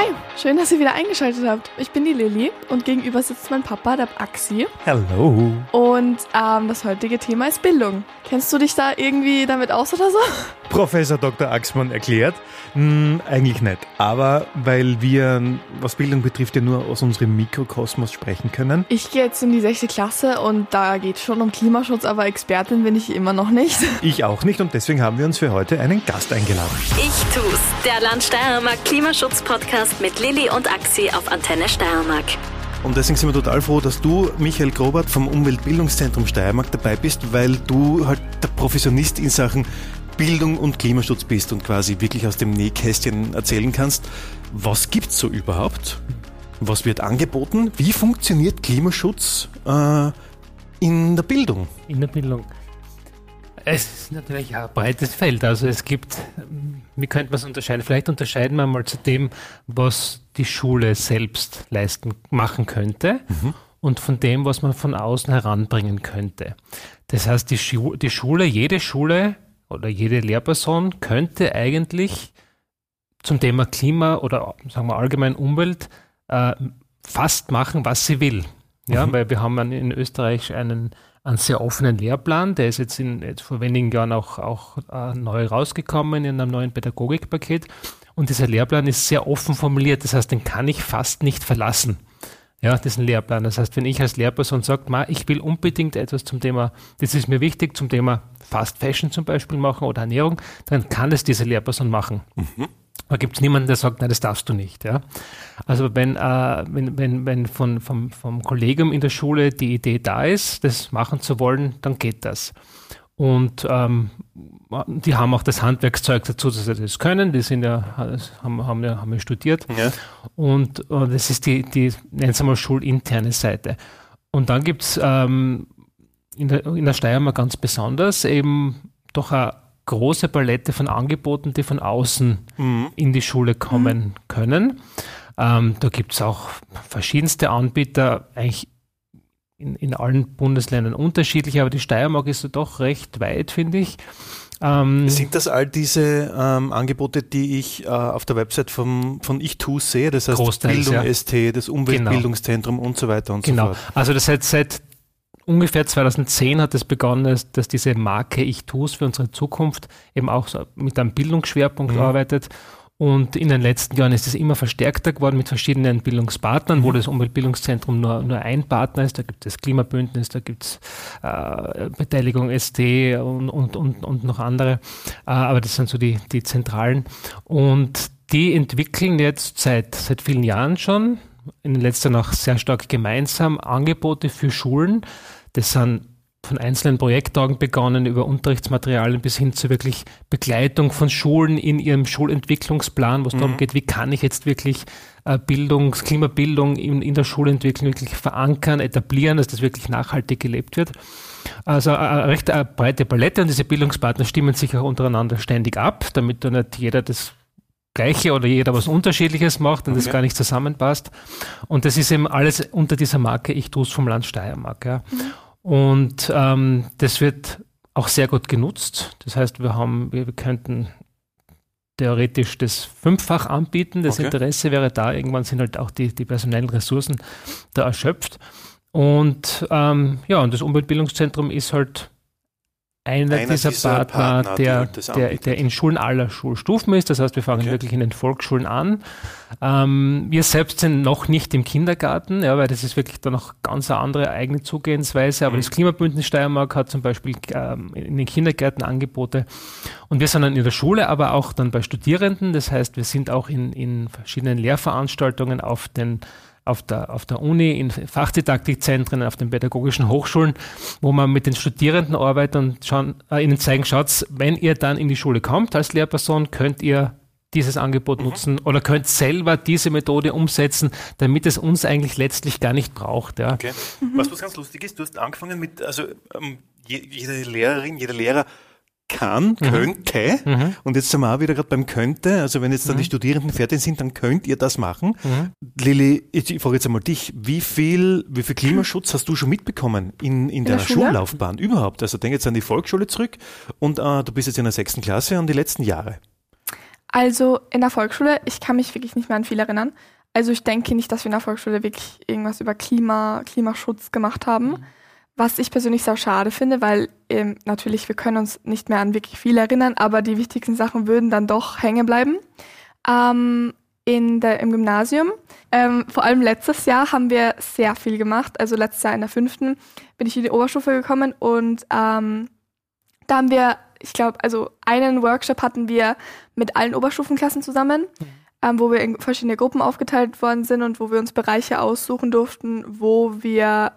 Hi, schön, dass ihr wieder eingeschaltet habt. Ich bin die Lilly und gegenüber sitzt mein Papa, der Axi. Hallo. Und das heutige Thema ist Bildung. Kennst du dich da irgendwie damit aus oder so? Professor Dr. Axmann erklärt? Eigentlich nicht. Aber weil wir, was Bildung betrifft, ja nur aus unserem Mikrokosmos sprechen können. Ich gehe jetzt in die 6. Klasse und da geht es schon um Klimaschutz, aber Expertin bin ich immer noch nicht. Ich auch nicht und deswegen haben wir uns für heute einen Gast eingeladen. Ich tu's, der Land Steiermark Klimaschutz-Podcast mit Lilly und Axi auf Antenne Steiermark. Und deswegen sind wir total froh, dass du, Michael Grobart vom Umweltbildungszentrum Steiermark, dabei bist, weil du halt der Professionist in Sachen Bildung und Klimaschutz bist und quasi wirklich aus dem Nähkästchen erzählen kannst. Was gibt's so überhaupt? Was wird angeboten? Wie funktioniert Klimaschutz in der Bildung? In der Bildung. Es ist natürlich ein breites Feld. Also es gibt, wie könnte man es unterscheiden? Vielleicht unterscheiden wir mal zu dem, was die Schule selbst machen könnte und von dem, was man von außen heranbringen könnte. Das heißt, jede Schule oder jede Lehrperson könnte eigentlich zum Thema Klima oder sagen wir allgemein Umwelt fast machen, was sie will. Ja, weil wir haben in Österreich einen sehr offenen Lehrplan, der ist jetzt vor wenigen Jahren auch neu rausgekommen in einem neuen Pädagogikpaket. Und dieser Lehrplan ist sehr offen formuliert, das heißt, den kann ich fast nicht verlassen. Ja, diesen Lehrplan. Das heißt, wenn ich als Lehrperson sage, ich will unbedingt etwas zum Thema, das ist mir wichtig, zum Thema Fast Fashion zum Beispiel machen oder Ernährung, dann kann es diese Lehrperson machen. Da gibt es niemanden, der sagt, nein, das darfst du nicht. Ja? Also wenn vom Kollegium in der Schule die Idee da ist, das machen zu wollen, dann geht das. Und die haben auch das Handwerkszeug dazu, dass sie das können. Die sind haben studiert. Ja. Und das ist die nennen Sie mal schulinterne Seite. Und dann gibt es in der Steiermark ganz besonders eben doch eine große Palette von Angeboten, die von außen in die Schule kommen können. Da gibt es auch verschiedenste Anbieter, eigentlich in allen Bundesländern unterschiedlich, aber die Steiermark ist doch recht weit, finde ich. Sind das all diese Angebote, die ich auf der Website von Ich tu's sehe? Das heißt Großteils, Bildung ST, das Umweltbildungszentrum und so weiter und so fort. Also das seit ungefähr 2010 hat es begonnen, dass diese Marke Ich tu's für unsere Zukunft eben auch so mit einem Bildungsschwerpunkt arbeitet. Und in den letzten Jahren ist es immer verstärkter geworden mit verschiedenen Bildungspartnern, wo das Umweltbildungszentrum nur ein Partner ist. Da gibt es Klimabündnis, da gibt es Beteiligung ST und noch andere. Aber das sind so die zentralen. Und die entwickeln jetzt seit vielen Jahren schon, in den letzten Jahren auch sehr stark gemeinsam, Angebote für Schulen. Das sind von einzelnen Projekttagen begonnen, über Unterrichtsmaterialien bis hin zu wirklich Begleitung von Schulen in ihrem Schulentwicklungsplan, wo es darum geht, wie kann ich jetzt wirklich Klimabildung in der Schulentwicklung wirklich verankern, etablieren, dass das wirklich nachhaltig gelebt wird. Also eine recht breite Palette und diese Bildungspartner stimmen sich auch untereinander ständig ab, damit da nicht jeder das Gleiche oder jeder was Unterschiedliches macht und das gar nicht zusammenpasst. Und das ist eben alles unter dieser Marke Ich tu's vom Land Steiermark. Ja. Und das wird auch sehr gut genutzt. Das heißt, wir könnten theoretisch das 5-fach anbieten. Das Interesse wäre da. Irgendwann sind halt auch die personellen Ressourcen da erschöpft. Und und das Umweltbildungszentrum ist halt einer dieser Partner, der in Schulen aller Schulstufen ist. Das heißt, wir fangen wirklich in den Volksschulen an. Wir selbst sind noch nicht im Kindergarten, weil das ist wirklich da noch ganz eine andere eigene Zugehensweise. Aber das Klimabündnis Steiermark hat zum Beispiel in den Kindergärten Angebote. Und wir sind dann in der Schule, aber auch dann bei Studierenden. Das heißt, wir sind auch in verschiedenen Lehrveranstaltungen auf der Uni, in Fachdidaktikzentren, auf den pädagogischen Hochschulen, wo man mit den Studierenden arbeitet und ihnen zeigen, schaut, wenn ihr dann in die Schule kommt als Lehrperson, könnt ihr dieses Angebot nutzen oder könnt selber diese Methode umsetzen, damit es uns eigentlich letztlich gar nicht braucht. Ja. Okay. Was ganz lustig ist, du hast angefangen mit, jede Lehrerin, jeder Lehrer könnte, und jetzt sind wir auch wieder gerade beim könnte, also wenn jetzt dann die Studierenden fertig sind, dann könnt ihr das machen. Lilly, ich frage jetzt einmal dich, wie viel Klimaschutz hast du schon mitbekommen in deiner Schullaufbahn überhaupt? Also denk jetzt an die Volksschule zurück und du bist jetzt in der 6. Klasse und die letzten Jahre. Also in der Volksschule, ich kann mich wirklich nicht mehr an viel erinnern. Also ich denke nicht, dass wir in der Volksschule wirklich irgendwas über Klimaschutz gemacht haben. Was ich persönlich sehr schade finde, weil natürlich, wir können uns nicht mehr an wirklich viel erinnern, aber die wichtigsten Sachen würden dann doch hängen bleiben. Im Gymnasium, vor allem letztes Jahr haben wir sehr viel gemacht. Also letztes Jahr in der 5. bin ich in die Oberstufe gekommen und da haben wir, ich glaube, also einen Workshop hatten wir mit allen Oberstufenklassen zusammen, wo wir in verschiedene Gruppen aufgeteilt worden sind und wo wir uns Bereiche aussuchen durften, wo wir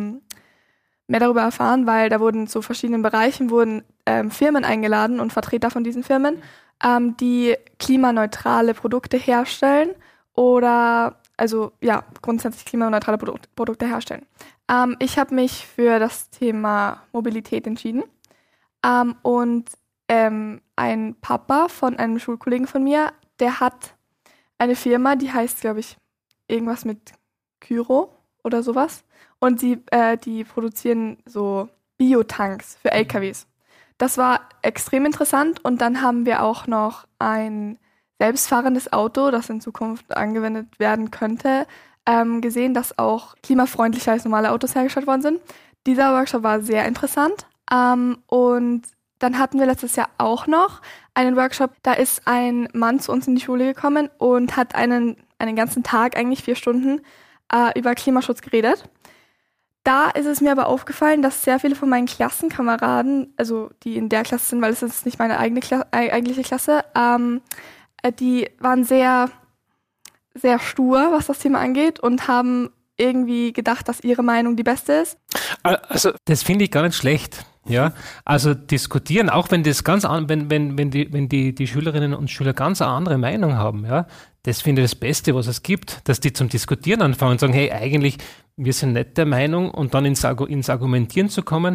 mehr darüber erfahren, weil da wurden zu verschiedenen Bereichen Firmen eingeladen und Vertreter von diesen Firmen, die klimaneutrale Produkte herstellen oder grundsätzlich klimaneutrale Produkte herstellen. Ich habe mich für das Thema Mobilität entschieden und ein Papa von einem Schulkollegen von mir, der hat eine Firma, die heißt, glaube ich, irgendwas mit Kyro oder sowas. Und die produzieren so Biotanks für LKWs. Das war extrem interessant. Und dann haben wir auch noch ein selbstfahrendes Auto, das in Zukunft angewendet werden könnte, gesehen, dass auch klimafreundlicher als normale Autos hergestellt worden sind. Dieser Workshop war sehr interessant. Und dann hatten wir letztes Jahr auch noch einen Workshop. Da ist ein Mann zu uns in die Schule gekommen und hat einen ganzen Tag, eigentlich 4 Stunden, über Klimaschutz geredet. Da ist es mir aber aufgefallen, dass sehr viele von meinen Klassenkameraden, also die in der Klasse sind, weil es ist nicht meine eigentliche Klasse, die waren sehr, sehr stur, was das Thema angeht und haben irgendwie gedacht, dass ihre Meinung die beste ist. Also das finde ich gar nicht schlecht. Ja, also diskutieren, auch wenn das wenn die Schülerinnen und Schüler ganz eine andere Meinung haben, ja, das finde ich das Beste, was es gibt, dass die zum Diskutieren anfangen und sagen, hey, eigentlich, wir sind nicht der Meinung und dann ins Argumentieren zu kommen.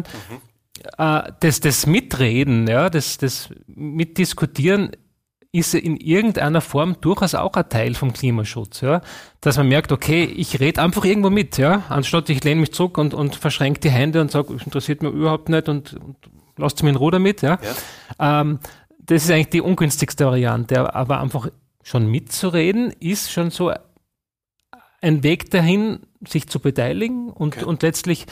Das Mitreden, ja, das Mitdiskutieren ist in irgendeiner Form durchaus auch ein Teil vom Klimaschutz, ja, dass man merkt, okay, ich rede einfach irgendwo mit, ja, anstatt ich lehne mich zurück und verschränke die Hände und sage, das interessiert mich überhaupt nicht und lasst mir in Ruhe damit, ja. Das ist eigentlich die ungünstigste Variante, aber einfach schon mitzureden ist schon so ein Weg dahin, sich zu beteiligen und letztlich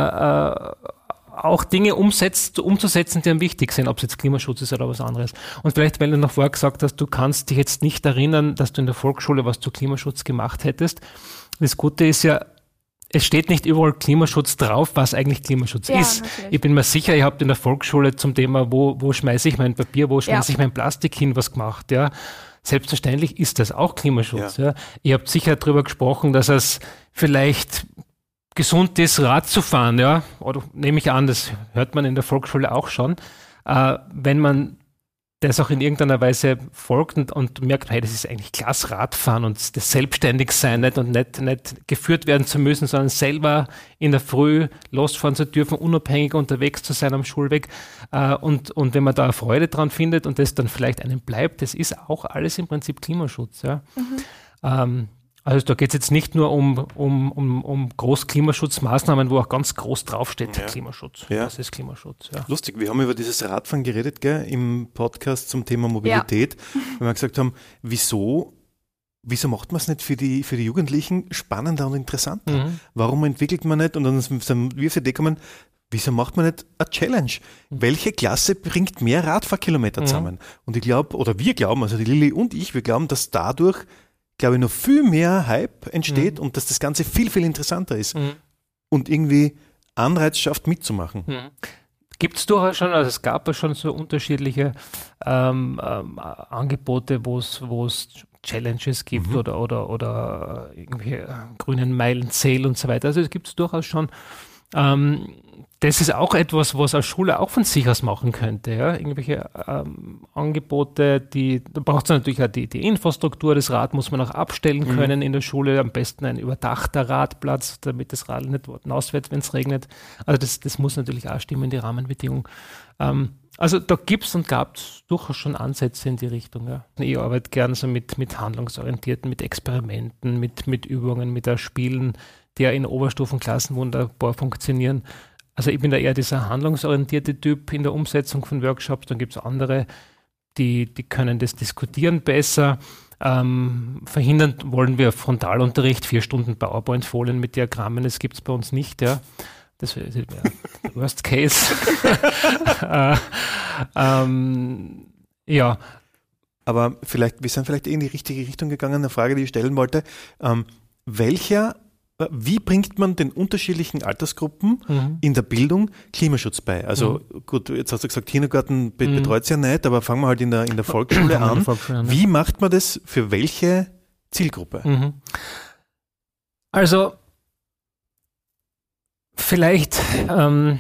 auch Dinge umzusetzen, die einem wichtig sind, ob es jetzt Klimaschutz ist oder was anderes. Und vielleicht, weil du noch vorher gesagt hast, du kannst dich jetzt nicht erinnern, dass du in der Volksschule was zu Klimaschutz gemacht hättest. Das Gute ist ja, es steht nicht überall Klimaschutz drauf, was eigentlich Klimaschutz ist. Natürlich. Ich bin mir sicher, ihr habt in der Volksschule zum Thema, wo schmeiße ich mein Papier, wo schmeiße ich mein Plastik hin, was gemacht, ja. Selbstverständlich ist das auch Klimaschutz. Ja. Ihr habt sicher darüber gesprochen, dass es vielleicht gesund ist, Rad zu fahren, ja, oder nehme ich an, das hört man in der Volksschule auch schon, wenn man das auch in irgendeiner Weise folgt und merkt, hey, das ist eigentlich klasse Radfahren und das Selbstständigsein nicht und nicht geführt werden zu müssen, sondern selber in der Früh losfahren zu dürfen, unabhängig unterwegs zu sein am Schulweg und wenn man da Freude dran findet und das dann vielleicht einem bleibt, das ist auch alles im Prinzip Klimaschutz, ja. Also da geht es jetzt nicht nur um Großklimaschutzmaßnahmen, wo auch ganz groß draufsteht, Klimaschutz. Ja. Das ist Klimaschutz. Ja. Lustig, wir haben über dieses Radfahren geredet, gell, im Podcast zum Thema Mobilität, weil wir gesagt haben, wieso macht man es nicht für die Jugendlichen spannender und interessanter? Warum entwickelt man nicht, und dann sind wir auf die Idee gekommen, wieso macht man nicht eine Challenge? Welche Klasse bringt mehr Radfahrkilometer zusammen? Und ich glaube, oder wir glauben, also die Lilly und ich, wir glauben, dass dadurch, glaube ich, noch viel mehr Hype entsteht und dass das Ganze viel, viel interessanter ist und irgendwie Anreiz schafft, mitzumachen. Gibt es durchaus schon, also es gab ja schon so unterschiedliche Angebote, wo es Challenges gibt oder irgendwie grünen Meilenzähl und so weiter. Also es gibt es durchaus schon. Das ist auch etwas, was eine Schule auch von sich aus machen könnte. Ja? Irgendwelche Angebote, da braucht es natürlich auch die Infrastruktur. Das Rad muss man auch abstellen können in der Schule. Am besten ein überdachter Radplatz, damit das Rad nicht hinausfährt, wenn es regnet. Also das muss natürlich auch stimmen, die Rahmenbedingungen. Also da gibt es und gab es durchaus schon Ansätze in die Richtung. Ja. Ich arbeite gerne so mit handlungsorientierten, mit Experimenten, mit Übungen, mit Spielen, die ja in Oberstufenklassen wunderbar funktionieren. Also ich bin da eher dieser handlungsorientierte Typ in der Umsetzung von Workshops. Dann gibt es andere, die können das diskutieren besser. Verhindern wollen wir Frontalunterricht, 4 Stunden PowerPoint-Folien mit Diagrammen, das gibt es bei uns nicht, ja. Das wäre der Worst Case. Ja. Aber wir sind vielleicht in die richtige Richtung gegangen. Eine Frage, die ich stellen wollte. Wie bringt man den unterschiedlichen Altersgruppen in der Bildung Klimaschutz bei? Also gut, jetzt hast du gesagt, Kindergarten betreut es ja nicht, aber fangen wir halt in der Volksschule an. Wie macht man das für welche Zielgruppe? Also vielleicht, sagen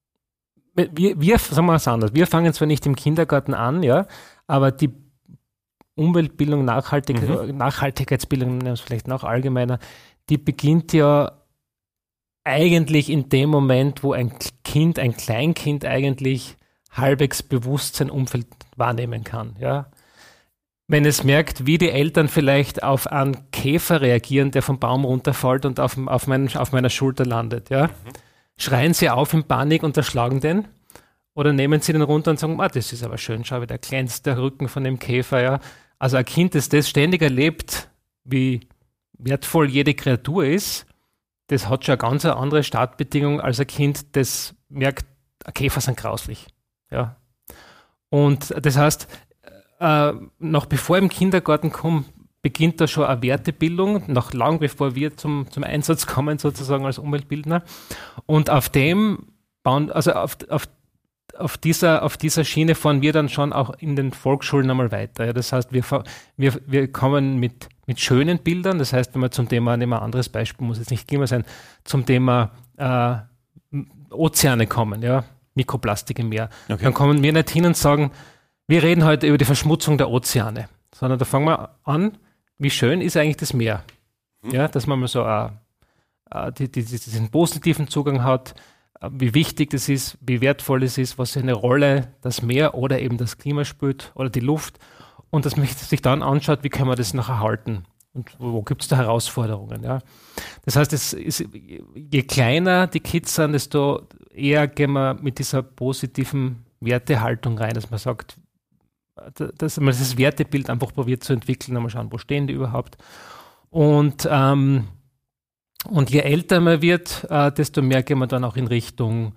wir es anders, wir fangen zwar nicht im Kindergarten an, ja, aber die Umweltbildung, Nachhaltigkeitsbildung, nennen wir es vielleicht noch allgemeiner, die beginnt ja eigentlich in dem Moment, wo ein Kleinkind eigentlich halbwegs bewusst sein Umfeld wahrnehmen kann. Ja? Wenn es merkt, wie die Eltern vielleicht auf einen Käfer reagieren, der vom Baum runterfällt und auf meiner Schulter landet, ja? Schreien sie auf in Panik und erschlagen den? Oder nehmen sie den runter und sagen, das ist aber schön, schau, wie der glänzt der Rücken von dem Käfer. Ja? Also ein Kind, das ständig erlebt, wie wertvoll jede Kreatur ist, das hat schon eine ganz andere Startbedingung als ein Kind, das merkt, Käfer sind grauslich. Ja. Und das heißt, noch bevor ich im Kindergarten komme, beginnt da schon eine Wertebildung, noch lang bevor wir zum Einsatz kommen, sozusagen als Umweltbildner. Und auf dem bauen, also auf dieser Schiene fahren wir dann schon auch in den Volksschulen einmal weiter. Ja. Das heißt, wir kommen mit schönen Bildern, das heißt, wenn wir zum Thema, nehmen wir ein anderes Beispiel, muss jetzt nicht Klima sein, zum Thema Ozeane kommen, ja, Mikroplastik im Meer. Okay. Dann kommen wir nicht hin und sagen, wir reden heute über die Verschmutzung der Ozeane, sondern da fangen wir an, wie schön ist eigentlich das Meer? Ja, dass man mal so diesen positiven Zugang hat, wie wichtig das ist, wie wertvoll es ist, was für eine Rolle das Meer oder eben das Klima spielt oder die Luft. Und dass man sich dann anschaut, wie können wir das noch erhalten und wo gibt es da Herausforderungen. Ja? Das heißt, je kleiner die Kids sind, desto eher gehen wir mit dieser positiven Wertehaltung rein, dass man sagt, dass man das Wertebild einfach probiert zu entwickeln, einmal schauen, wo stehen die überhaupt. Und je älter man wird, desto mehr gehen wir dann auch in Richtung,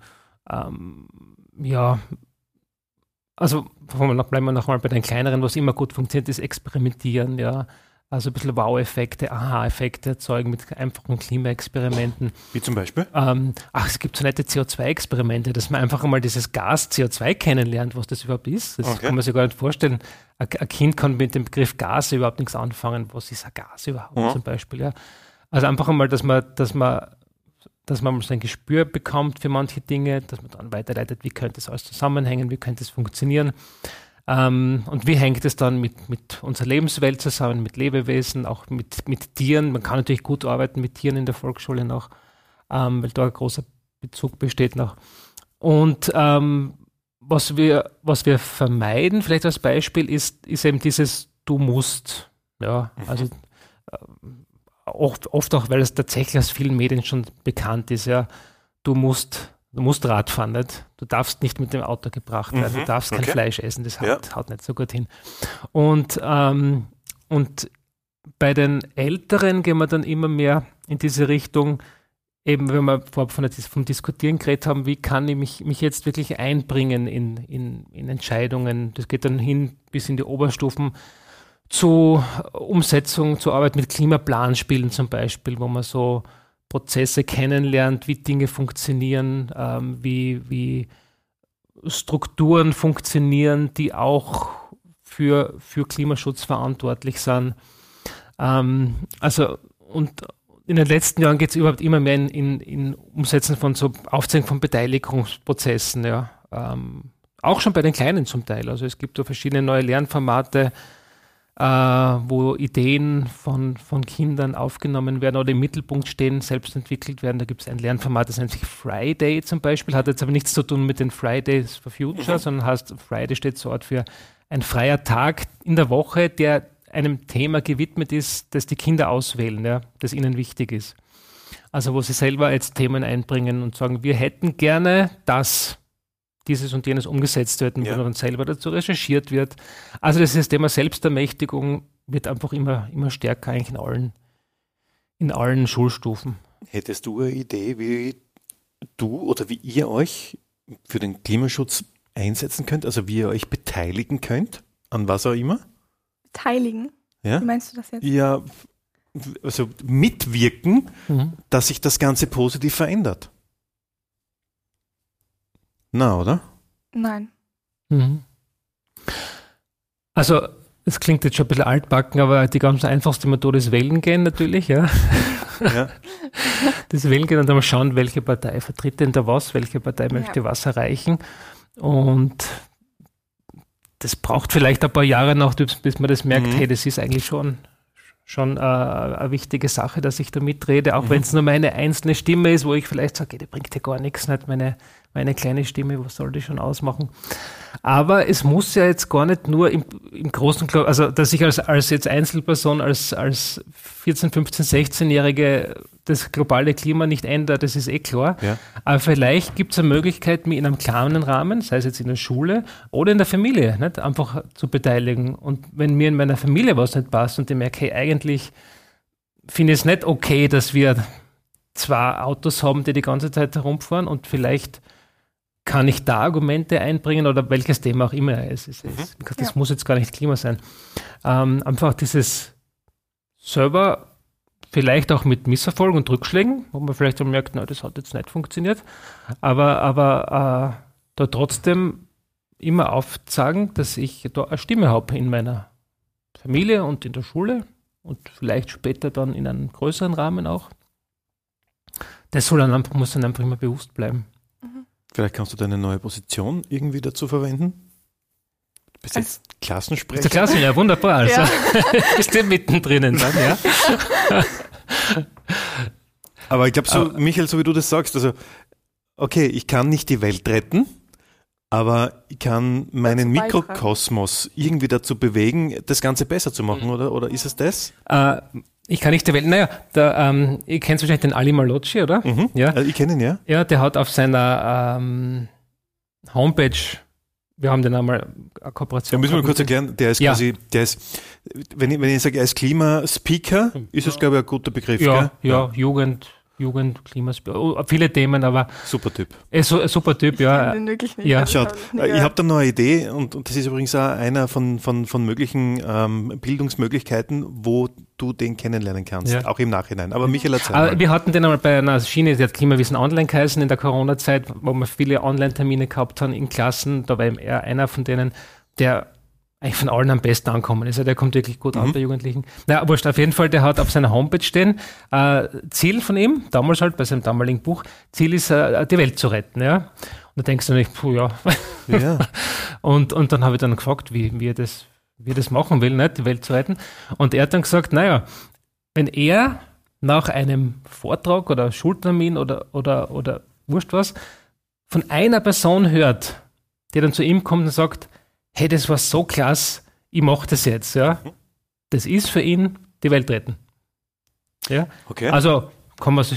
also bleiben wir nochmal bei den kleineren, was immer gut funktioniert, ist Experimentieren, ja. Also ein bisschen Wow-Effekte, Aha-Effekte erzeugen mit einfachen Klimaexperimenten. Wie zum Beispiel? Es gibt so nette CO2-Experimente, dass man einfach einmal dieses Gas CO2 kennenlernt, was das überhaupt ist. Das kann man sich gar nicht vorstellen. Ein Kind kann mit dem Begriff Gas überhaupt nichts anfangen. Was ist ein Gas überhaupt zum Beispiel? Ja? Also einfach einmal, dass man mal so ein Gespür bekommt für manche Dinge, dass man dann weiterleitet, wie könnte es alles zusammenhängen, wie könnte es funktionieren. Und wie hängt es dann mit unserer Lebenswelt zusammen, mit Lebewesen, auch mit Tieren. Man kann natürlich gut arbeiten mit Tieren in der Volksschule noch, weil da ein großer Bezug besteht noch. Und was wir vermeiden, vielleicht als Beispiel, ist eben dieses Du musst. Ja, also oft auch, weil es tatsächlich aus vielen Medien schon bekannt ist, ja, du musst Radfahren, nicht? Du darfst nicht mit dem Auto gebracht werden, du darfst kein Fleisch essen, das haut nicht so gut hin. Und bei den Älteren gehen wir dann immer mehr in diese Richtung, eben wenn wir vom Diskutieren geredet haben, wie kann ich mich jetzt wirklich einbringen in Entscheidungen. Das geht dann hin bis in die Oberstufen zu Umsetzung, zur Arbeit mit Klimaplanspielen zum Beispiel, wo man so Prozesse kennenlernt, wie Dinge funktionieren, wie Strukturen funktionieren, die auch für Klimaschutz verantwortlich sind. Und in den letzten Jahren geht es überhaupt immer mehr in Umsetzen von so Aufzeigen von Beteiligungsprozessen, ja. Auch schon bei den Kleinen zum Teil. Also es gibt da verschiedene neue Lernformate, wo Ideen von Kindern aufgenommen werden oder im Mittelpunkt stehen, selbst entwickelt werden. Da gibt es ein Lernformat, das nennt sich Friday zum Beispiel, hat jetzt aber nichts zu tun mit den Fridays for Future, sondern heißt, Friday steht so für ein freier Tag in der Woche, der einem Thema gewidmet ist, das die Kinder auswählen, ja, das ihnen wichtig ist. Also wo sie selber jetzt Themen einbringen und sagen, wir hätten gerne das. dieses und jenes umgesetzt wird und wo dann selber dazu recherchiert wird. Also das Thema Selbstermächtigung wird einfach immer stärker eigentlich in allen Schulstufen. Hättest du eine Idee, wie du oder wie ihr euch für den Klimaschutz einsetzen könnt, also wie ihr euch beteiligen könnt, an was auch immer? Beteiligen? Ja? Wie meinst du das jetzt? Ja, also mitwirken, dass sich das Ganze positiv verändert. Na, oder? Nein. Also, es klingt jetzt schon ein bisschen altbacken, aber die ganz einfachste Methode ist wählen gehen natürlich, ja. Das Wählen gehen und dann mal schauen, welche Partei vertritt denn da was, welche Partei möchte was erreichen. Und das braucht vielleicht ein paar Jahre noch, bis man das merkt, hey, das ist eigentlich schon eine wichtige Sache, dass ich da mitrede, auch wenn es nur meine einzelne Stimme ist, wo ich vielleicht sage, die bringt ja gar nichts, nicht meine kleine Stimme, was soll die schon ausmachen? Aber es muss ja jetzt gar nicht nur im großen, also dass ich als jetzt Einzelperson, als 14, 15, 16-Jährige das globale Klima nicht ändere, das ist klar. Ja. Aber vielleicht gibt es eine Möglichkeit, mich in einem kleinen Rahmen, sei es jetzt in der Schule oder in der Familie, nicht, einfach zu beteiligen. Und wenn mir in meiner Familie was nicht passt und ich merke, hey, eigentlich finde ich es nicht okay, dass wir 2 Autos haben, die ganze Zeit herumfahren und vielleicht kann ich da Argumente einbringen oder welches Thema auch immer es ist. Das muss jetzt gar nicht Klima sein. Einfach dieses selber vielleicht auch mit Misserfolg und Rückschlägen, wo man vielleicht merkt, na, das hat jetzt nicht funktioniert, aber da trotzdem immer aufzeigen, dass ich da eine Stimme habe in meiner Familie und in der Schule und vielleicht später dann in einem größeren Rahmen auch. Das muss dann einfach immer bewusst bleiben. Vielleicht kannst du deine neue Position irgendwie dazu verwenden? Du bist jetzt Klassensprecher. Bist du Klassen? Ja, wunderbar. Also bist du mittendrin dann, ja. Aber ich glaube, Michael, so wie du das sagst, also okay, ich kann nicht die Welt retten, aber ich kann meinen Mikrokosmos irgendwie dazu bewegen, das Ganze besser zu machen, oder ist es das? Ich kann nicht die Welt, ihr kennt wahrscheinlich den Ali Malocci, oder? Ja. Ich kenne ihn, ja. Ja, der hat auf seiner Homepage, wir haben den einmal eine Kooperation. Da müssen wir kurz erklären, der ist quasi, wenn ich sage, er ist Klimaspeaker, ist das, glaube ich, ein guter Begriff, gell? Ja, Jugend, Klimaspeaker, viele Themen, aber... Super Typ. Super Typ, ja. Ich kenne den wirklich nicht. Ja. Schaut, ich habe da noch eine Idee und das ist übrigens auch einer von möglichen Bildungsmöglichkeiten, wo du den kennenlernen kannst, auch im Nachhinein. Aber Michael, erzähl mal. Wir hatten den einmal bei einer Schiene, die hat Klimawissen online geheißen in der Corona-Zeit, wo wir viele Online-Termine gehabt haben in Klassen. Da war er einer von denen, der eigentlich von allen am besten ankommen ist. Der kommt wirklich gut an bei Jugendlichen. Na, wurscht, auf jeden Fall, der hat auf seiner Homepage stehen, Ziel von ihm, damals halt bei seinem damaligen Buch, Ziel ist, die Welt zu retten. Ja? Und da denkst du nicht, ja. Und dann habe ich dann gefragt, wie er das machen will, nicht, die Welt zu retten. Und er hat dann gesagt, naja, wenn er nach einem Vortrag oder Schultermin oder wurscht was, von einer Person hört, die dann zu ihm kommt und sagt, hey, das war so klasse, ich mache das jetzt, ja. Das ist für ihn die Welt retten. Ja. Okay. Also kann man sagen,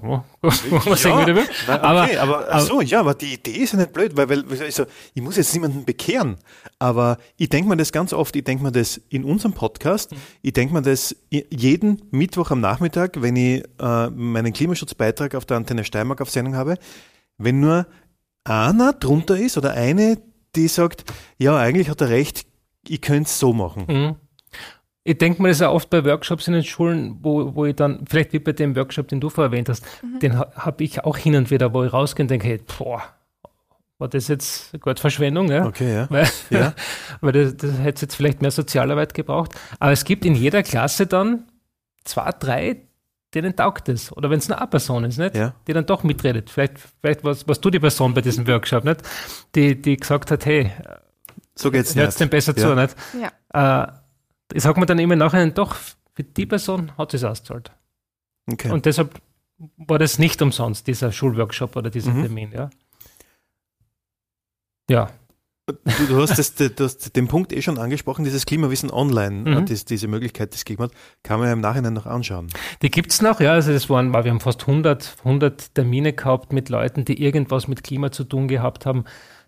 wie du willst. Aber die Idee ist ja nicht blöd, weil also, ich muss jetzt niemanden bekehren, aber ich denke mir das ganz oft, ich denke mir das in unserem Podcast, ich denke mir das jeden Mittwoch am Nachmittag, wenn ich meinen Klimaschutzbeitrag auf der Antenne Steiermark auf Sendung habe, wenn nur einer drunter ist oder eine, die sagt, ja, eigentlich hat er recht, ich könnte es so machen. Ich denke mir das auch oft bei Workshops in den Schulen, wo ich dann, vielleicht wie bei dem Workshop, den du vorher erwähnt hast, den habe ich auch hin und wieder, wo ich rausgehe und denke, hey, war das jetzt gut Verschwendung? Ja? Okay, ja. Weil das hätte jetzt vielleicht mehr Sozialarbeit gebraucht. Aber es gibt in jeder Klasse dann 2, 3, denen taugt es. Oder wenn es nur eine Person ist, nicht? Ja. Die dann doch mitredet. Vielleicht warst du die Person bei diesem Workshop, nicht? Die gesagt hat, hey, so geht's hört es dem besser zu, nicht? Ja. Ich sage mir dann immer nachher, doch, für die Person hat es ausgezahlt. Okay. Und deshalb war das nicht umsonst, dieser Schulworkshop oder dieser Termin, ja. Ja. Du hast den Punkt schon angesprochen, dieses Klimawissen online, diese Möglichkeit des Klimas, kann man ja im Nachhinein noch anschauen. Die gibt es noch, ja, also wir haben fast 100 Termine gehabt mit Leuten, die irgendwas mit Klima zu tun gehabt haben.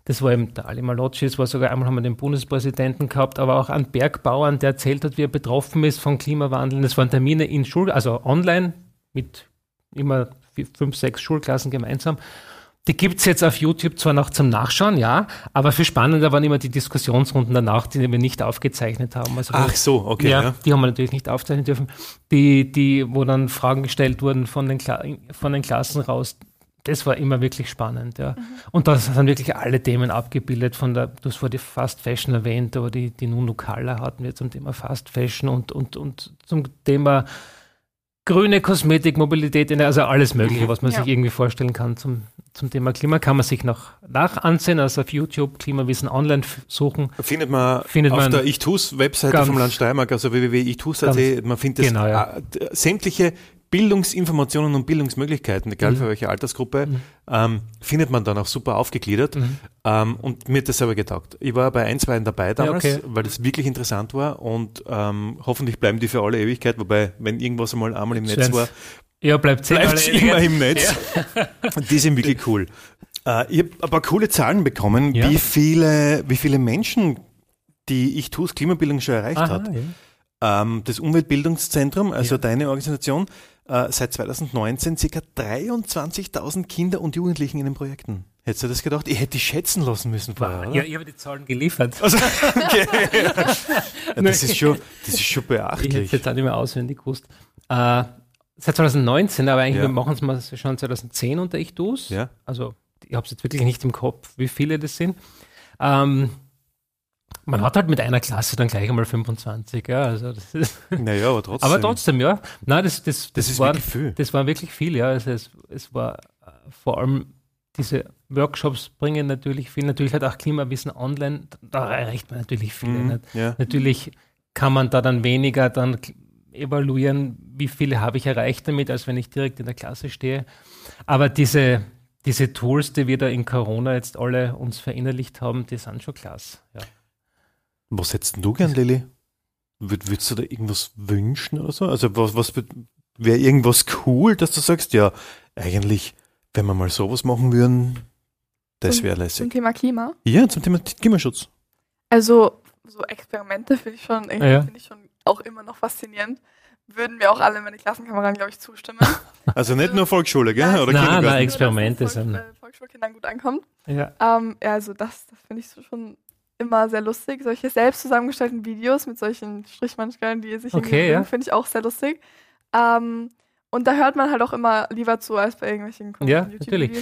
Das war eben der Ali Malocci, das war sogar einmal, haben wir den Bundespräsidenten gehabt, aber auch einen Bergbauern, der erzählt hat, wie er betroffen ist vom Klimawandel. Das waren Termine in also online, mit immer 5, 6 Schulklassen gemeinsam. Die gibt es jetzt auf YouTube zwar noch zum Nachschauen, ja, aber viel spannender waren immer die Diskussionsrunden danach, die wir nicht aufgezeichnet haben. Also Ach so, okay. Ja, die haben wir natürlich nicht aufzeichnen dürfen. Wo dann Fragen gestellt wurden von den Klassen raus. Das war immer wirklich spannend, ja. Und da sind wirklich alle Themen abgebildet, du hast vorhin die Fast Fashion erwähnt, aber die Nunu Kalla hatten wir zum Thema Fast Fashion und zum Thema grüne Kosmetik, Mobilität, also alles Mögliche, was man sich irgendwie vorstellen kann zum Thema Klima, kann man sich noch ansehen, also auf YouTube Klimawissen online suchen. Findet man auf der Ich-Tu's-Webseite vom Land Steiermark, also www.ichtus.at, man findet sämtliche Bildungsinformationen und Bildungsmöglichkeiten, egal für welche Altersgruppe, findet man dann auch super aufgegliedert. Und mir hat das aber getaugt. Ich war bei 1, 2 dabei damals, weil das wirklich interessant war und hoffentlich bleiben die für alle Ewigkeit, wobei, wenn irgendwas einmal im Netz war, bleibt es immer im Netz. Ja. Und die sind wirklich cool. Ich habe ein paar coole Zahlen bekommen, wie viele Menschen die Ich-Tu's Klimabildung schon erreicht hat. Ja. Das Umweltbildungszentrum, also deine Organisation, seit 2019 ca. 23.000 Kinder und Jugendlichen in den Projekten. Hättest du das gedacht? Ich hätte die schätzen lassen müssen vorher, Ja, ich habe die Zahlen geliefert. Also, okay. Das ist schon beachtlich. Ich hätte es jetzt auch nicht mehr auswendig gewusst. Seit 2019, aber eigentlich machen es mal schon 2010 unter Ich-Tu's. Ja. Also ich habe es jetzt wirklich nicht im Kopf, wie viele das sind. Man hat halt mit einer Klasse dann gleich einmal 25, ja, also das ist naja, aber trotzdem. Aber trotzdem, ja. Nein, das war wirklich viel. Das war wirklich viel, ja. Also es war vor allem diese Workshops bringen natürlich viel. Natürlich hat auch Klimawissen online, da erreicht man natürlich viele. Natürlich kann man da dann weniger dann evaluieren, wie viele habe ich erreicht damit, als wenn ich direkt in der Klasse stehe. Aber diese Tools, die wir da in Corona jetzt alle uns verinnerlicht haben, die sind schon klasse, ja. Was hättest du gern, Lilly? Würdest du da irgendwas wünschen oder so? Also was wäre irgendwas cool, dass du sagst, ja, eigentlich, wenn wir mal sowas machen würden, das wäre lässig. Zum Thema Klima? Ja, zum Thema Klimaschutz. Also so Experimente finde ich schon auch immer noch faszinierend. Würden mir auch alle meine Klassenkameraden, glaube ich, zustimmen. Also nicht nur Volksschule, gell? Oder Nein, Experimente sind. Volksschulkindern gut ankommt. Ja. Also das finde ich schon immer sehr lustig. Solche selbst zusammengestellten Videos mit solchen Strichmanschgallen, die sich finde ich auch sehr lustig. Und da hört man halt auch immer lieber zu, als bei irgendwelchen YouTube-Videos. Natürlich.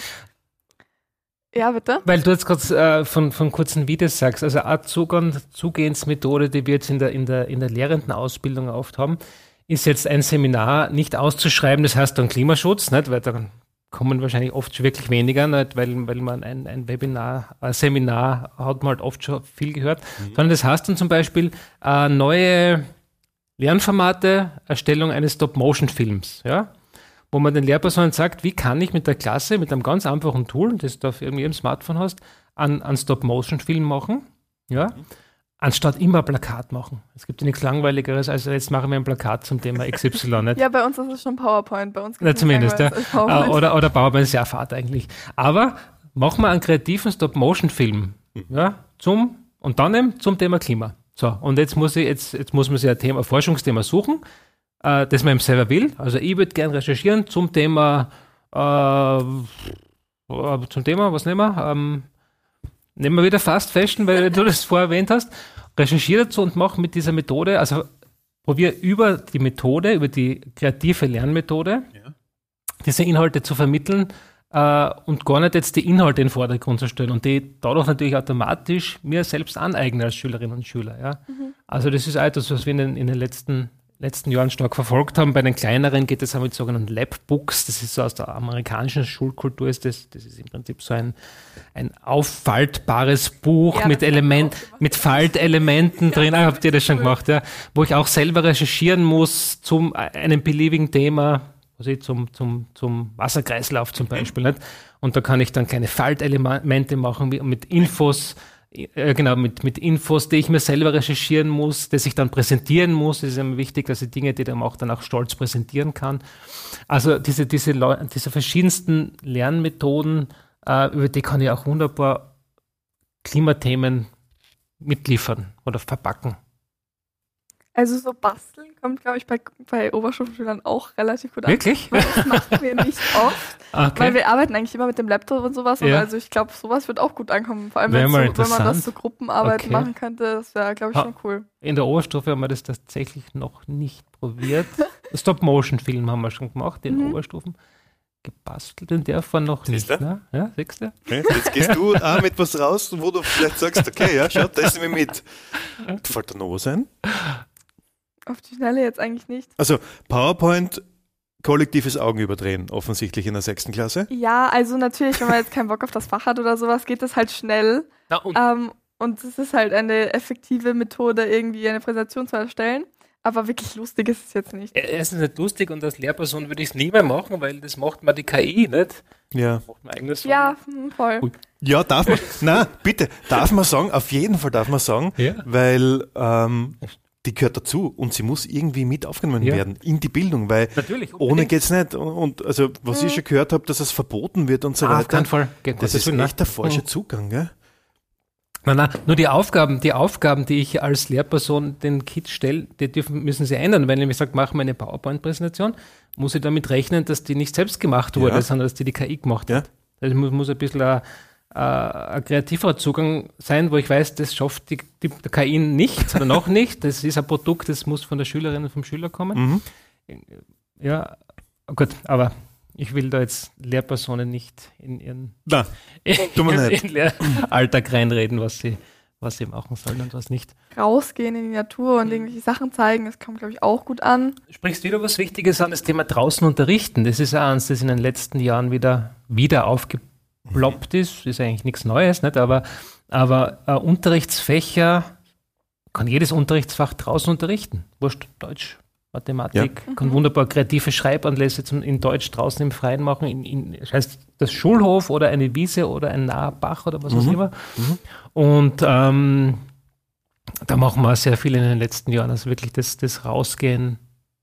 Ja, bitte? Weil du jetzt gerade von kurzen Videos sagst, also eine Zugehensmethode, die wir jetzt in der Lehrendenausbildung oft haben, ist jetzt ein Seminar nicht auszuschreiben, das heißt dann Klimaschutz, nicht? Weil da kommen wahrscheinlich oft schon wirklich weniger, nicht? Weil man ein Webinar, ein Seminar hat man halt oft schon viel gehört, sondern das heißt dann zum Beispiel neue Lernformate, Erstellung eines Stop-Motion-Films, ja? Wo man den Lehrpersonen sagt, wie kann ich mit der Klasse, mit einem ganz einfachen Tool, das du auf jedem Smartphone hast, einen Stop-Motion-Film machen, ja? Anstatt immer ein Plakat machen. Es gibt ja nichts Langweiligeres, als jetzt machen wir ein Plakat zum Thema XY. Nicht? Ja, bei uns ist es schon PowerPoint. Bei uns gibt es zumindest, ja. Oder PowerPoint ist ja Fahrt eigentlich. Aber machen wir einen kreativen Stop-Motion-Film, ja, und dann eben zum Thema Klima. So, und jetzt muss man sich ein Forschungsthema suchen, das man eben selber will. Also ich würde gerne recherchieren zum Thema, was nehmen wir? Nehmen wir wieder Fast Fashion, weil du das vorher erwähnt hast. Recherchiere dazu und mach mit dieser Methode, also probiere über die kreative Lernmethode, diese Inhalte zu vermitteln und gar nicht jetzt die Inhalte in den Vordergrund zu stellen und die dadurch natürlich automatisch mir selbst aneignen als Schülerinnen und Schüler. Ja? Also das ist auch etwas, was wir in den letzten Jahren stark verfolgt haben. Bei den kleineren geht es auch mit sogenannten Labbooks. Das ist so aus der amerikanischen Schulkultur. Das ist im Prinzip so ein auffaltbares Buch mit Faltelementen drin. Habt ihr das schon gemacht? Ja? Wo ich auch selber recherchieren muss zum einem beliebigen Thema, zum Wasserkreislauf zum Beispiel. Nicht? Und da kann ich dann kleine Faltelemente machen mit Infos. Mit Infos, die ich mir selber recherchieren muss, die ich dann präsentieren muss. Es ist immer wichtig, dass ich Dinge, die man auch danach stolz präsentieren kann. Also diese verschiedensten Lernmethoden, über die kann ich auch wunderbar Klimathemen mitliefern oder verpacken? Also so basteln kommt, glaube ich, bei Oberstufenschülern auch relativ gut an. Wirklich? Weil das machen wir nicht oft, Okay. weil wir arbeiten eigentlich immer mit dem Laptop und sowas. Und Ja. also ich glaube, sowas wird auch gut ankommen. Vor allem, Wäre mal wenn man interessant. das so Gruppenarbeit Okay. machen könnte, das wäre, glaube ich, schon cool. In der Oberstufe haben wir das tatsächlich noch nicht probiert. Stop-Motion-Film haben wir schon gemacht in Oberstufen. Gebastelt in der Form noch nicht. Siehste? Ne? Ja, siehst du? Okay, jetzt gehst du auch mit was raus, wo du vielleicht sagst, okay, ja, schau, das nehmen wir mit. Fällt da noch was ein? Auf die Schnelle jetzt eigentlich nicht. Also PowerPoint, kollektives Augenüberdrehen, offensichtlich in der 6. Klasse. Ja, also natürlich, wenn man jetzt keinen Bock auf das Fach hat oder sowas, geht das halt schnell. Na, und Und es ist halt eine effektive Methode, irgendwie eine Präsentation zu erstellen. Aber wirklich lustig ist es jetzt nicht. erstens nicht lustig und als Lehrperson würde ich es nie mehr machen, weil das macht man die KI nicht. Ja. Macht man eigenes Ja, voll. Ui. Ja, darf man, na bitte, darf man sagen, auf jeden Fall darf man sagen, Ja. weil die gehört dazu und sie muss irgendwie mit aufgenommen Ja. werden in die Bildung, weil Natürlich, ohne unbedingt. geht's nicht. Und also, was ich schon gehört habe, dass es verboten wird und so Auf weiter, keinen Fall. das ist echt der falsche Zugang, gell? Nein, nur die Aufgaben, die ich als Lehrperson den Kids stelle, müssen sie ändern. Wenn ich mir sage, mach mal eine PowerPoint-Präsentation, muss ich damit rechnen, dass die nicht selbst gemacht wurde, Ja. sondern dass die KI gemacht Ja. hat. Also muss ein bisschen ein kreativerer Zugang sein, wo ich weiß, das schafft die KI nicht oder noch nicht. Das ist ein Produkt, das muss von der Schülerin und vom Schüler kommen. Ja, gut, aber ich will da jetzt Lehrpersonen nicht in ihren Na, tun wir nicht. in Alltag reinreden, was sie machen sollen und was nicht. Rausgehen in die Natur und irgendwelche Sachen zeigen, das kommt, glaube ich, auch gut an. Du sprichst wieder was Wichtiges an, das Thema draußen unterrichten. Das ist auch eins, das in den letzten Jahren wieder aufgeploppt ist. Ist eigentlich nichts Neues, nicht? Aber Unterrichtsfächer kann jedes Unterrichtsfach draußen unterrichten. Wurscht, Deutsch, Mathematik, kann wunderbar kreative Schreibanlässe in Deutsch draußen im Freien machen. Das heißt, das Schulhof oder eine Wiese oder ein naher Bach oder was auch immer. Und da machen wir sehr viel in den letzten Jahren. Also wirklich das Rausgehen,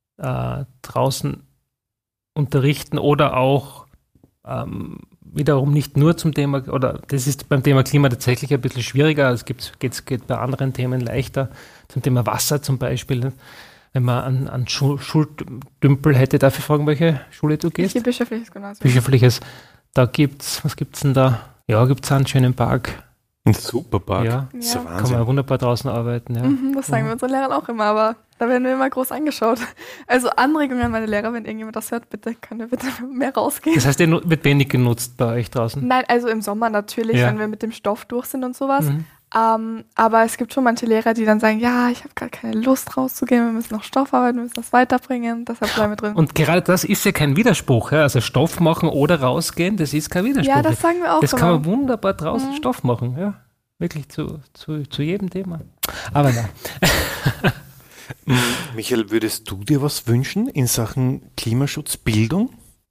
draußen unterrichten oder auch wiederum nicht nur zum Thema, oder das ist beim Thema Klima tatsächlich ein bisschen schwieriger. Es geht bei anderen Themen leichter. Zum Thema Wasser zum Beispiel. Wenn man an Schuldümpel hätte, darf ich fragen, welche Schule du gehst? Hier bischöfliches Gymnasium. Bischöfliches. Was gibt's denn da? Ja, gibt's einen schönen Park. Ein super Park. Ja. Das ist ja Ja. Kann Wahnsinn. man wunderbar draußen arbeiten. Ja. Das sagen wir unseren Lehrern auch immer, aber da werden wir immer groß angeschaut. Also Anregungen an meine Lehrer, wenn irgendjemand das hört, bitte, können wir bitte mehr rausgehen. Das heißt, der wird wenig genutzt bei euch draußen. Nein, also im Sommer natürlich, Ja. wenn wir mit dem Stoff durch sind und sowas. Aber es gibt schon manche Lehrer, die dann sagen, ja, ich habe gerade keine Lust rauszugehen, wir müssen noch Stoff arbeiten, wir müssen das weiterbringen, deshalb bleiben wir drin. Und gerade das ist ja kein Widerspruch. Ja? Also Stoff machen oder rausgehen, das ist kein Widerspruch. Ja, das sagen wir auch Das immer. kann man wunderbar draußen Stoff machen. Ja, wirklich zu jedem Thema. Aber nein. Michael, würdest du dir was wünschen in Sachen Klimaschutzbildung?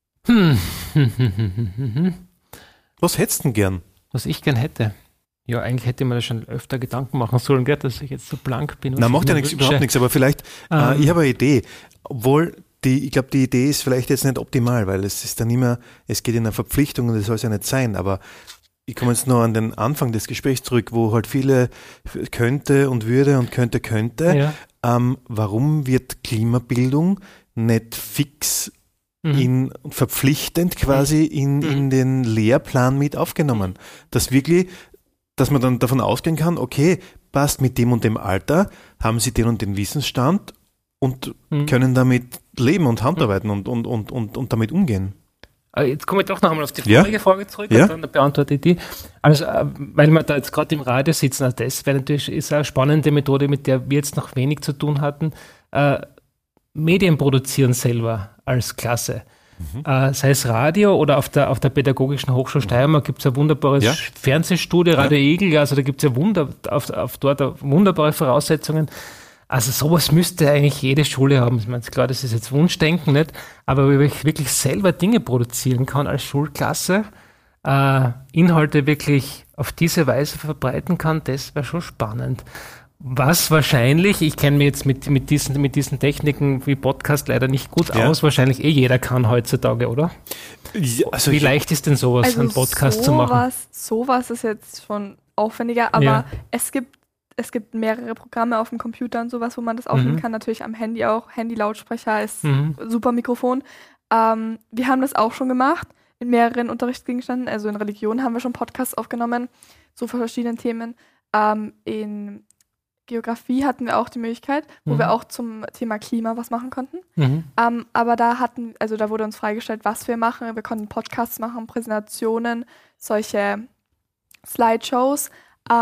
Was hättest du denn gern? Was ich gern hätte. Ja, eigentlich hätte man da schon öfter Gedanken machen sollen, gell, dass ich jetzt so blank bin. Na, macht ja nichts, überhaupt nichts, aber vielleicht, ich habe eine Idee. Obwohl, ich glaube, die Idee ist vielleicht jetzt nicht optimal, weil es ist dann immer, es geht in eine Verpflichtung und das soll es ja nicht sein, aber ich komme jetzt noch an den Anfang des Gesprächs zurück, wo halt viele könnte und würde und könnte. Ja. Warum wird Klimabildung nicht fix verpflichtend quasi in den Lehrplan mit aufgenommen? Dass man dann davon ausgehen kann, okay, passt mit dem und dem Alter, haben sie den und den Wissensstand und können damit leben und handarbeiten und damit umgehen. Jetzt komme ich doch noch einmal auf die Ja. vorige Frage zurück Ja. und dann beantworte ich die. Also, weil wir da jetzt gerade im Radio sitzen, also das wäre natürlich ist eine spannende Methode, mit der wir jetzt noch wenig zu tun hatten. Medien produzieren selber als Klasse. Sei es Radio oder auf der Pädagogischen Hochschule Steiermark gibt es ein wunderbares Ja. Fernsehstudio, Radio Egel, also da gibt es ja dort wunderbare Voraussetzungen. Also sowas müsste eigentlich jede Schule haben. Ich meine, klar, das ist jetzt Wunschdenken, nicht? Aber wenn ich wirklich selber Dinge produzieren kann als Schulklasse, Inhalte wirklich auf diese Weise verbreiten kann, das wäre schon spannend. Was wahrscheinlich, ich kenne mich jetzt mit diesen Techniken wie Podcast leider nicht gut aus, wahrscheinlich jeder kann heutzutage, oder? Ja, also Wie leicht ist denn sowas, einen Podcast zu machen? Sowas ist jetzt schon aufwendiger, aber es gibt mehrere Programme auf dem Computer und sowas, wo man das aufnehmen kann, natürlich am Handy auch. Handy-Lautsprecher ist super Mikrofon. Wir haben das auch schon gemacht in mehreren Unterrichtsgegenständen, also in Religion haben wir schon Podcasts aufgenommen, so für verschiedene Themen. In Geografie hatten wir auch die Möglichkeit, wo wir auch zum Thema Klima was machen konnten. Aber da wurde uns freigestellt, was wir machen. Wir konnten Podcasts machen, Präsentationen, solche Slideshows.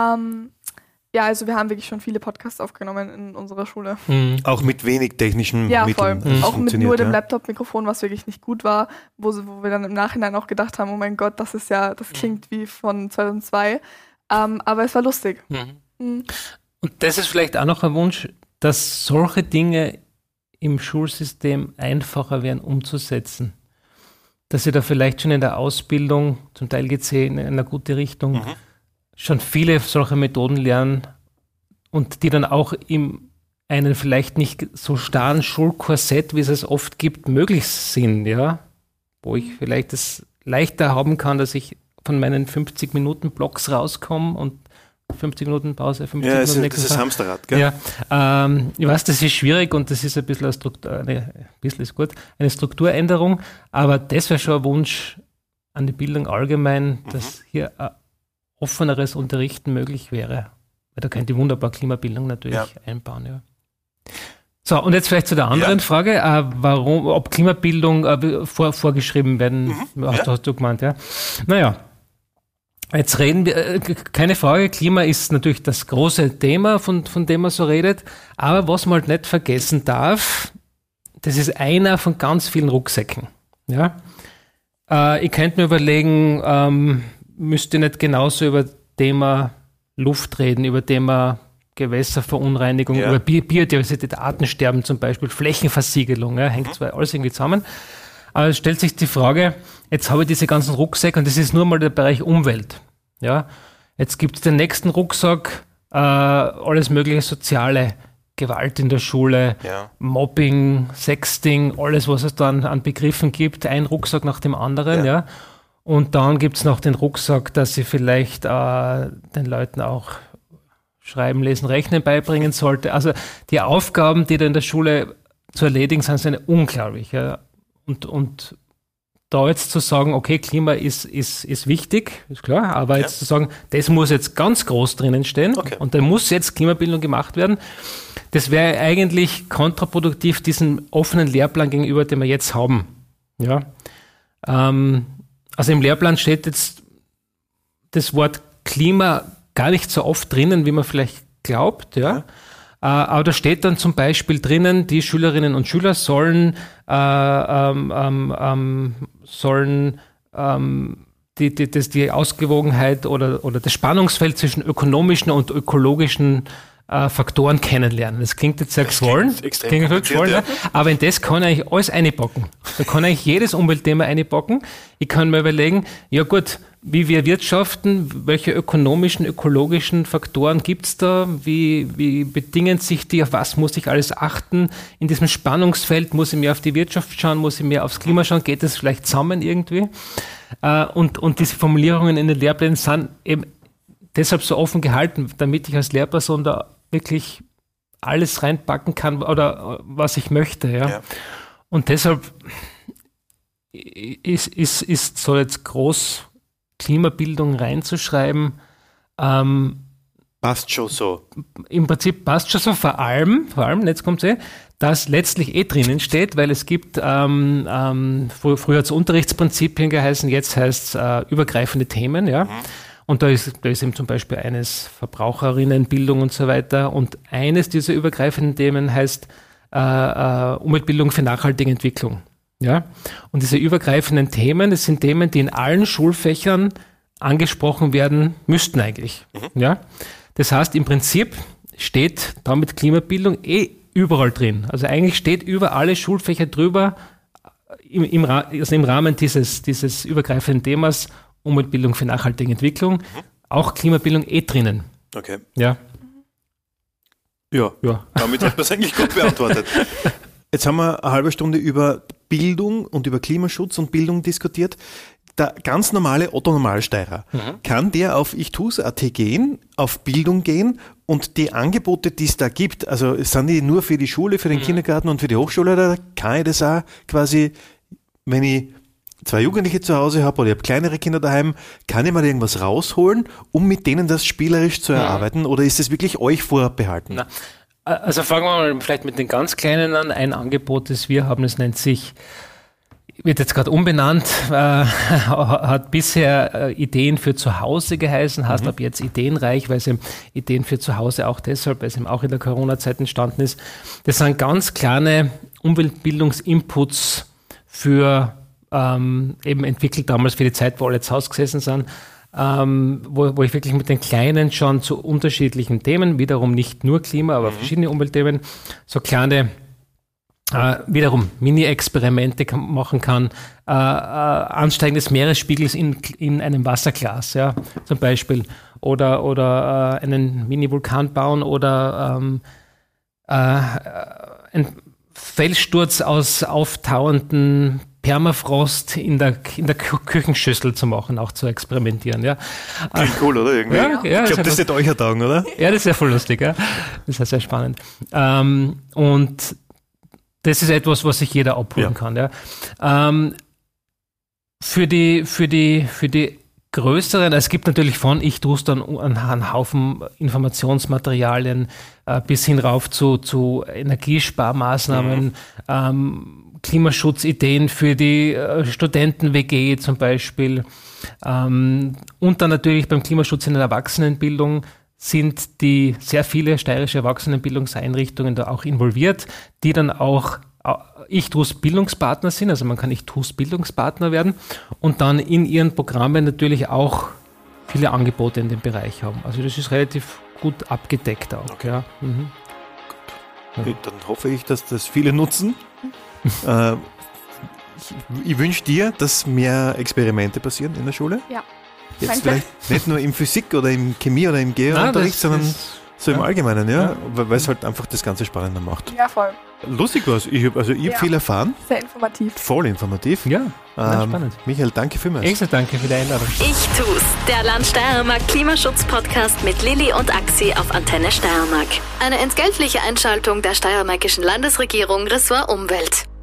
Also wir haben wirklich schon viele Podcasts aufgenommen in unserer Schule. Auch mit wenig technischen Mitteln. Voll. Auch mit nur dem Laptop-Mikrofon, was wirklich nicht gut war, wo wir dann im Nachhinein auch gedacht haben, oh mein Gott, das klingt wie von 2002. Aber es war lustig. Und das ist vielleicht auch noch ein Wunsch, dass solche Dinge im Schulsystem einfacher werden umzusetzen. Dass ihr da vielleicht schon in der Ausbildung, zum Teil geht es in eine gute Richtung, schon viele solche Methoden lernen und die dann auch in einen vielleicht nicht so starren Schulkorsett, wie es oft gibt, möglich sind, ja, wo ich vielleicht es leichter haben kann, dass ich von meinen 50 Minuten Blocks rauskomme und 50 Minuten Pause, 50 Minuten nächstes das ist Hamsterrad, gell? Ja, ich weiß, das ist schwierig und das ist ein bisschen eine Strukturänderung, aber das wäre schon ein Wunsch an die Bildung allgemein, dass hier offeneres Unterrichten möglich wäre. Weil da könnte die wunderbar Klimabildung natürlich einbauen. Ja. So, und jetzt vielleicht zu der anderen Frage, ob Klimabildung vorgeschrieben werden, hast du gemeint, ja. Naja, jetzt reden wir, keine Frage, Klima ist natürlich das große Thema, von dem man so redet, aber was man halt nicht vergessen darf, das ist einer von ganz vielen Rucksäcken. Ja. Ich könnte mir überlegen, müsste ich nicht genauso über Thema Luft reden, über Thema Gewässerverunreinigung, über Biodiversität, Artensterben zum Beispiel, Flächenversiegelung, hängt zwar alles irgendwie zusammen. Aber es stellt sich die Frage, jetzt habe ich diese ganzen Rucksäcke und das ist nur mal der Bereich Umwelt. Ja? Jetzt gibt es den nächsten Rucksack, alles mögliche soziale Gewalt in der Schule, Mobbing, Sexting, alles, was es dann an Begriffen gibt, ein Rucksack nach dem anderen, ja. Und dann gibt es noch den Rucksack, dass sie vielleicht den Leuten auch Schreiben, Lesen, Rechnen beibringen sollte. Also die Aufgaben, die da in der Schule zu erledigen sind unglaublich. Ja. Und da jetzt zu sagen, okay, Klima ist wichtig, ist klar, aber jetzt zu sagen, das muss jetzt ganz groß drinnen stehen und da muss jetzt Klimabildung gemacht werden, das wäre eigentlich kontraproduktiv diesem offenen Lehrplan gegenüber, den wir jetzt haben. Ja. Also im Lehrplan steht jetzt das Wort Klima gar nicht so oft drinnen, wie man vielleicht glaubt, ja. Aber da steht dann zum Beispiel drinnen, die Schülerinnen und Schüler sollen die Ausgewogenheit oder das Spannungsfeld zwischen ökonomischen und ökologischen Faktoren kennenlernen. Das klingt jetzt sehr geschwollen, aber in das kann ich eigentlich alles einpacken. Da kann ich jedes Umweltthema einpacken. Ich kann mir überlegen, ja gut, wie wir wirtschaften, welche ökonomischen, ökologischen Faktoren gibt es da, wie bedingen sich die, auf was muss ich alles achten? In diesem Spannungsfeld muss ich mehr auf die Wirtschaft schauen, muss ich mehr aufs Klima schauen, geht das vielleicht zusammen irgendwie? Und diese Formulierungen in den Lehrplänen sind eben deshalb so offen gehalten, damit ich als Lehrperson da wirklich alles reinpacken kann oder was ich möchte. Ja. Und deshalb ist so jetzt groß Klimabildung reinzuschreiben. Passt schon so. Im Prinzip passt schon so, vor allem, jetzt kommt es das letztlich drinnen steht, weil es gibt, früher hat es Unterrichtsprinzipien geheißen, jetzt heißt es übergreifende Themen, ja. Und da ist eben zum Beispiel eines Verbraucherinnenbildung und so weiter. Und eines dieser übergreifenden Themen heißt Umweltbildung für nachhaltige Entwicklung. Ja? Und diese übergreifenden Themen, das sind Themen, die in allen Schulfächern angesprochen werden müssten eigentlich. Ja? Das heißt, im Prinzip steht da mit Klimabildung überall drin. Also eigentlich steht über alle Schulfächer drüber, im Rahmen dieses übergreifenden Themas Umweltbildung für nachhaltige Entwicklung, auch Klimabildung drinnen. Okay. Ja. Ja. Damit hat man es eigentlich gut beantwortet. Jetzt haben wir eine halbe Stunde über Bildung und über Klimaschutz und Bildung diskutiert. der ganz normale Otto-Normalsteirer, kann der auf ichtus.at gehen, auf Bildung gehen und die Angebote, die es da gibt, also sind die nur für die Schule, für den Kindergarten und für die Hochschule, oder kann ich das auch quasi, wenn ich 2 Jugendliche zu Hause habe oder ich habe kleinere Kinder daheim, kann ich mal irgendwas rausholen, um mit denen das spielerisch zu erarbeiten, oder ist das wirklich euch vorbehalten? Na, also fangen wir mal vielleicht mit den ganz Kleinen an. Ein Angebot, das wir haben, es nennt sich, wird jetzt gerade umbenannt, hat bisher Ideen für zu Hause geheißen, heißt ab jetzt ideenreich, weil es eben Ideen für zu Hause auch deshalb, weil es eben auch in der Corona-Zeit entstanden ist. Das sind ganz kleine Umweltbildungsinputs für eben entwickelt damals für die Zeit, wo alle zu Hause gesessen sind, wo ich wirklich mit den Kleinen schon zu unterschiedlichen Themen, wiederum nicht nur Klima, aber verschiedene Umweltthemen, so kleine wiederum Mini-Experimente machen kann, Ansteigen des Meeresspiegels in einem Wasserglas, ja, zum Beispiel, oder einen Mini-Vulkan bauen oder ein Felssturz aus auftauenden Permafrost in der Küchenschüssel zu machen, auch zu experimentieren. Ja. Klingt cool, oder? Irgendwie. Ja, ich glaube, das wird euch ertaugen, oder? Ja, das ist ja voll lustig. Ja. Das ist sehr spannend. Und das ist etwas, was sich jeder abholen kann. Ja. Für die größeren, es gibt natürlich von ichtus dann einen Haufen Informationsmaterialien bis hin rauf zu Energiesparmaßnahmen, Klimaschutzideen für die Studenten-WG zum Beispiel. Und dann natürlich beim Klimaschutz in der Erwachsenenbildung sind die sehr viele steirische Erwachsenenbildungseinrichtungen da auch involviert, die dann auch ichtus-Bildungspartner sind, also man kann ichtus-Bildungspartner werden und dann in ihren Programmen natürlich auch viele Angebote in dem Bereich haben. Also das ist relativ gut abgedeckt auch. Okay. Ja. Gut, dann hoffe ich, dass das viele nutzen. Ich wünsche dir, dass mehr Experimente passieren in der Schule. Ja. Jetzt vielleicht nicht nur im Physik oder im Chemie oder im Geo-Unterricht, sondern so im Allgemeinen, ja? Weil es halt einfach das Ganze spannender macht. Ja, voll. Lustig war's. Ich habe viel erfahren. Sehr informativ. Voll informativ. Ja, spannend. Michael, danke vielmals. Ich danke für die Einladung. Ich tu's, der Land Steiermark Klimaschutz-Podcast mit Lilly und Axi auf Antenne Steiermark. Eine entgeltliche Einschaltung der Steiermärkischen Landesregierung Ressort Umwelt.